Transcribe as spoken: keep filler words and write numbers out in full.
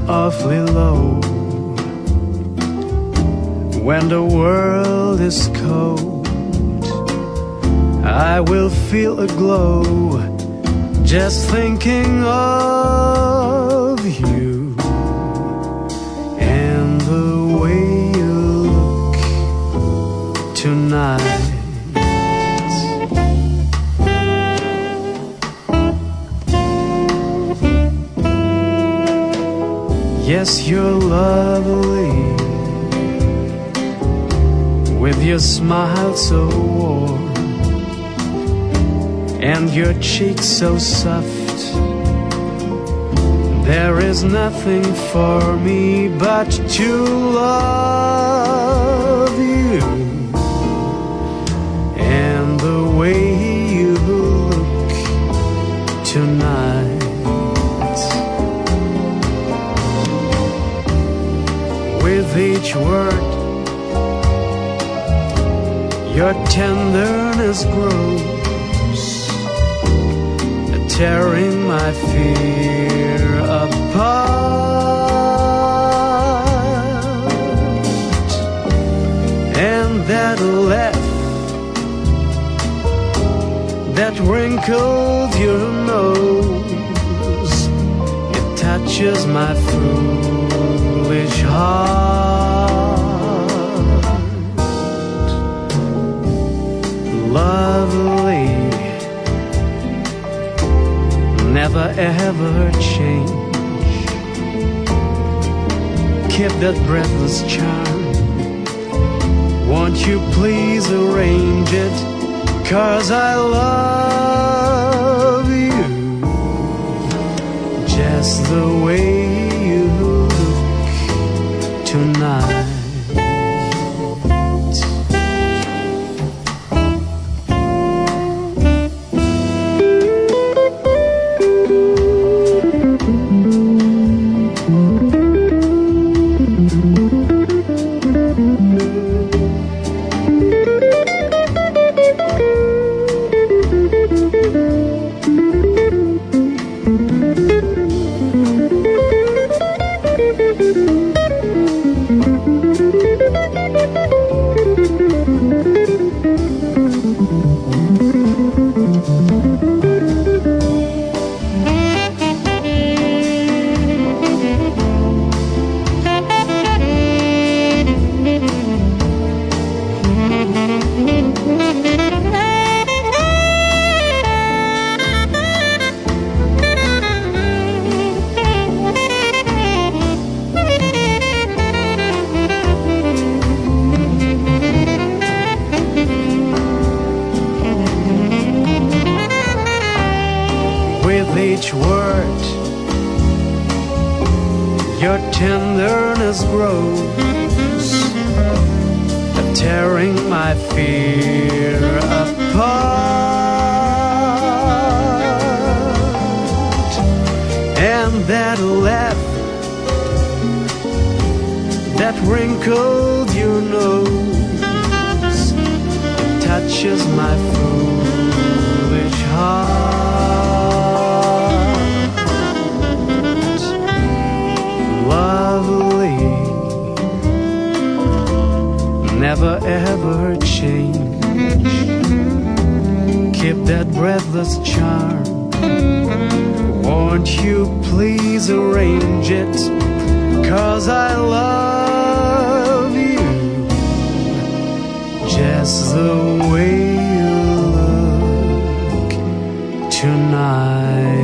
awfully low. When the world is cold, I will feel a glow just thinking of you and the way you look tonight. Yes, you're lovely, with your smile so warm and your cheeks so soft. There is nothing for me but to love you and the way you look tonight. With each word, your tenderness grows, tearing my fear apart. And that laugh that wrinkled your nose, it touches my foolish heart. Lovely, never ever change. Keep that breathless charm. Won't you please arrange it? 'Cause I love you just the way you look tonight. With each word, your tenderness grows, tearing my fear apart. And that laugh that wrinkled your nose touches my foolish heart. Lovely, never ever change. Keep that breathless charm. Won't you please arrange it? 'Cause I love you just the way you look tonight.